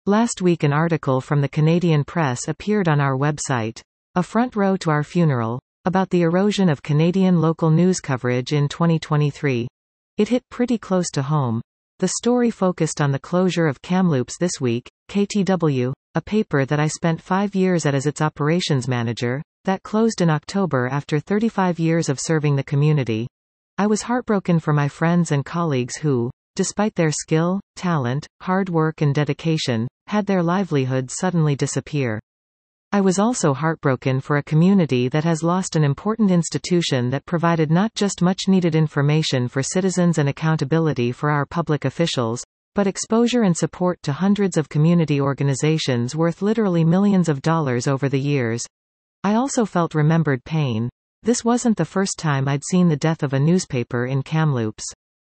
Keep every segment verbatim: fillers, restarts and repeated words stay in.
Last week an article from the Canadian Press appeared on our website, A Front Row to Our Funeral, about the erosion of Canadian local news coverage in twenty twenty-three. It hit pretty close to home. The story focused on the closure of Kamloops This Week, K T W, a paper that I spent five years at as its operations manager, that closed in October after thirty-five years of serving the community. I was heartbroken for my friends and colleagues who, despite their skill, talent, hard work and dedication, had their livelihoods suddenly disappear. I was also heartbroken for a community that has lost an important institution that provided not just much-needed information for citizens and accountability for our public officials, but exposure and support to hundreds of community organizations worth literally millions of dollars over the years. I also felt remembered pain. This wasn't the first time I'd seen the death of a newspaper in Kamloops.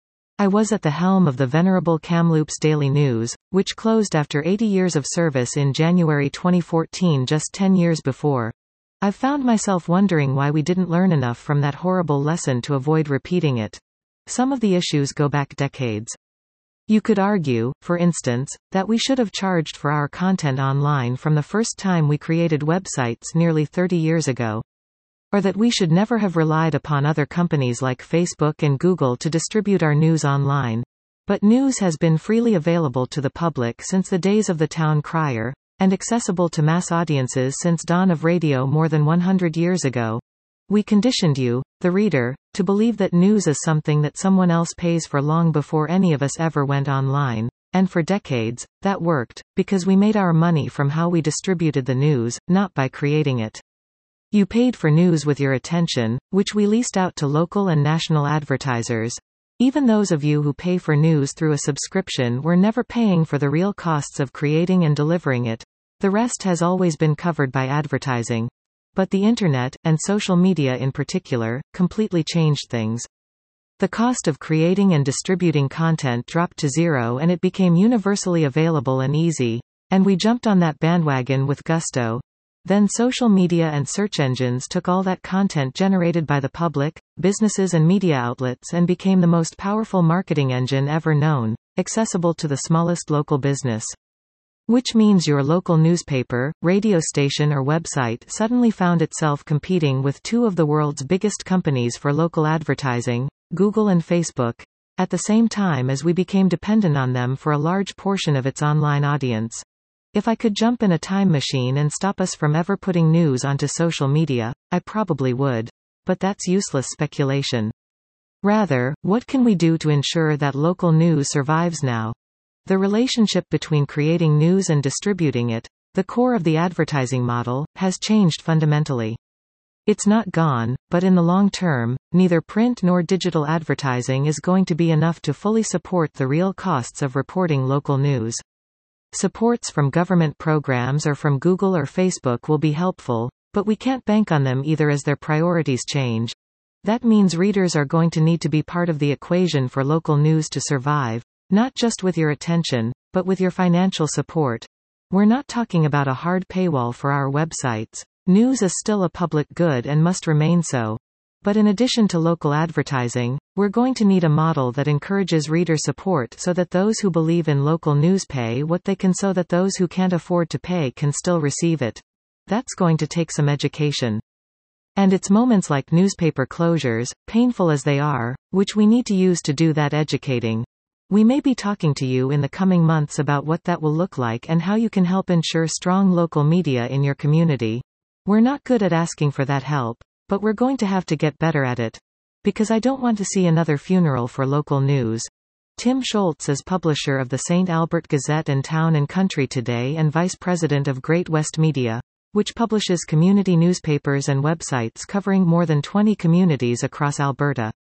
I was at the helm of the venerable Kamloops Daily News, which closed after eighty years of service in January twenty fourteen, just ten years before. I've found myself wondering why we didn't learn enough from that horrible lesson to avoid repeating it. Some of the issues go back decades. You could argue, for instance, that we should have charged for our content online from the first time we created websites nearly thirty years ago. Or that we should never have relied upon other companies like Facebook and Google to distribute our news online. But news has been freely available to the public since the days of the town crier, and accessible to mass audiences since dawn of radio more than one hundred years ago. We conditioned you, the reader, to believe that news is something that someone else pays for long before any of us ever went online, and for decades, that worked, because we made our money from how we distributed the news, not by creating it. You paid for news with your attention, which we leased out to local and national advertisers. Even those of you who pay for news through a subscription were never paying for the real costs of creating and delivering it. The rest has always been covered by advertising. But the internet, and social media in particular, completely changed things. The cost of creating and distributing content dropped to zero and it became universally available and easy. And we jumped on that bandwagon with gusto. Then social media and search engines took all that content generated by the public, businesses and media outlets and became the most powerful marketing engine ever known, accessible to the smallest local business. Which means your local newspaper, radio station or website suddenly found itself competing with two of the world's biggest companies for local advertising, Google and Facebook, at the same time as we became dependent on them for a large portion of its online audience. If I could jump in a time machine and stop us from ever putting news onto social media, I probably would. But that's useless speculation. Rather, what can we do to ensure that local news survives now? The relationship between creating news and distributing it, the core of the advertising model, has changed fundamentally. It's not gone, but in the long term, neither print nor digital advertising is going to be enough to fully support the real costs of reporting local news. Supports from government programs or from Google or Facebook will be helpful, but we can't bank on them either as their priorities change. That means readers are going to need to be part of the equation for local news to survive, not just with your attention, but with your financial support. We're not talking about a hard paywall for our websites. News is still a public good and must remain so. But in addition to local advertising, we're going to need a model that encourages reader support so that those who believe in local news pay what they can so that those who can't afford to pay can still receive it. That's going to take some education. And it's moments like newspaper closures, painful as they are, which we need to use to do that educating. We may be talking to you in the coming months about what that will look like and how you can help ensure strong local media in your community. We're not good at asking for that help. But we're going to have to get better at it. Because I don't want to see another funeral for local news. Tim Schultz is publisher of the Saint Albert Gazette and Town and Country Today and vice president of Great West Media, which publishes community newspapers and websites covering more than twenty communities across Alberta.